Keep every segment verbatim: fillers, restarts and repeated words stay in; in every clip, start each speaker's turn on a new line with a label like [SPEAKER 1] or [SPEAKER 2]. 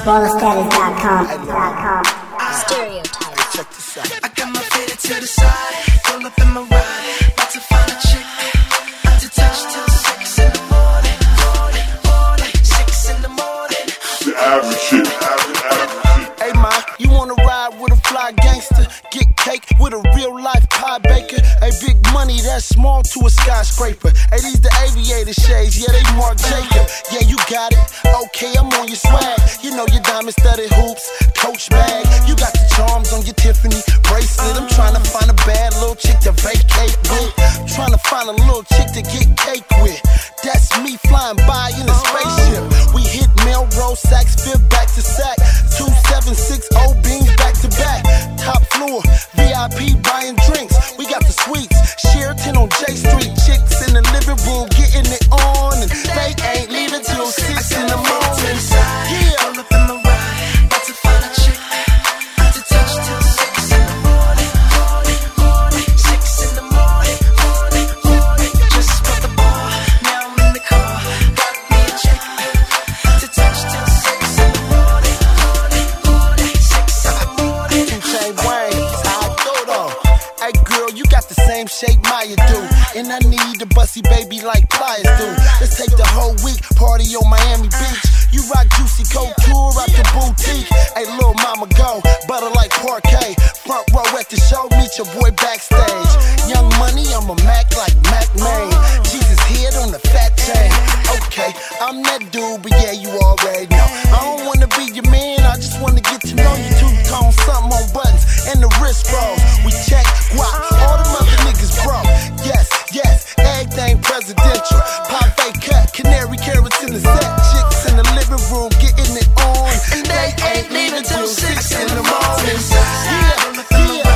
[SPEAKER 1] baller status dot com.
[SPEAKER 2] Stereotype. Check this out. I got my faded to the side, pull up in my ride, about to find a chick to touch till six in the morning, morning, morning, six in the morning.
[SPEAKER 3] The average shit, average, average shit.
[SPEAKER 2] Hey ma, you wanna ride with a fly gangster? Get cake with a real life pie baker. Hey, big money that's small to a skyscraper. Hey, these the aviator shades, yeah, they Marc Jacob. Yeah, you got it. Okay, I'm on your swag. You know your diamond studded hoops, Coach bag. You got the charms on your Tiffany bracelet. I'm trying to find a bad little chick to vacate with. I'm trying to find a little chick to get cake with. That's me flying by in a spaceship. We hit Melrose, Saks Fifth, back to sack. Two seven six O beams back to back. Top floor, V I P buying drinks. We got the suites, Sheraton on J Street. Chicks in the living room getting it on, and they ain't leaving till six in the morning. Yeah. Pull up in my ride, about to find a chick to touch till six in the morning, morning, morning, six in the morning, morning, morning. Just bought the bar, now I'm in the car. Got me a chick to touch till six in the morning, morning, morning, six in the morning. Two-Chain Wayne, that's how I go though. Hey girl, you got the same shape Maya do, and I need a bussy baby like Pliers do. Let's take the whole week, party on Miami Beach. You rock Juicy Couture out the boutique. Hey, little mama go, butter like parquet. Front row at the show, meet your boy backstage. Young Money, I'm a Mac like Mac Main. Jesus head on the fat chain. Okay, I'm that dude, but yeah, you already know. I don't wanna be your man, I just wanna get to know you. Two-tone, something on buttons, and the wrist rolls. We check guap, all them other niggas broke. Yes, yes, everything presidential. Pop fake cut, canary carrots in the set. Chicks in the living room getting it on, and they ain't leaving till six in the morning. Yeah, yeah.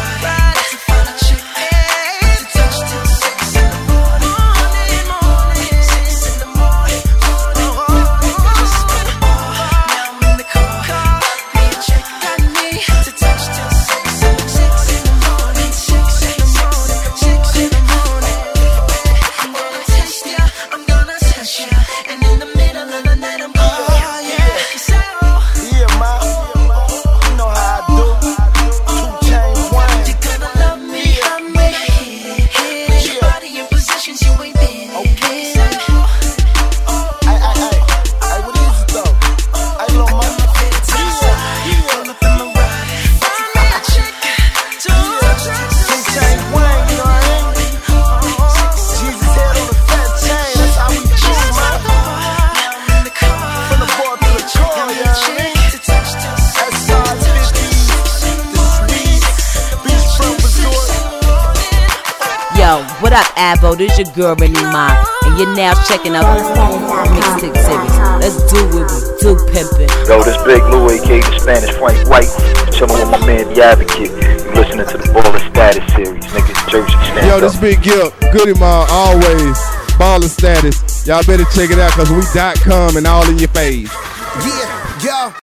[SPEAKER 4] What up, Avo? This your girl, Renee Ma, and you're now checking out the Mixtape Series. Let's do what we do, pimpin'.
[SPEAKER 5] Yo, this Big Lou, aka the Spanish Frank White. Chillin' with my man, The Advocate. You listening to the Baller Status Series, nigga. Jersey stand
[SPEAKER 6] Yo,
[SPEAKER 5] up.
[SPEAKER 6] this Big Gil, Goody Ma, always. Baller Status. Y'all better check it out, cause we dot com and all in your face.
[SPEAKER 2] Yeah, yo.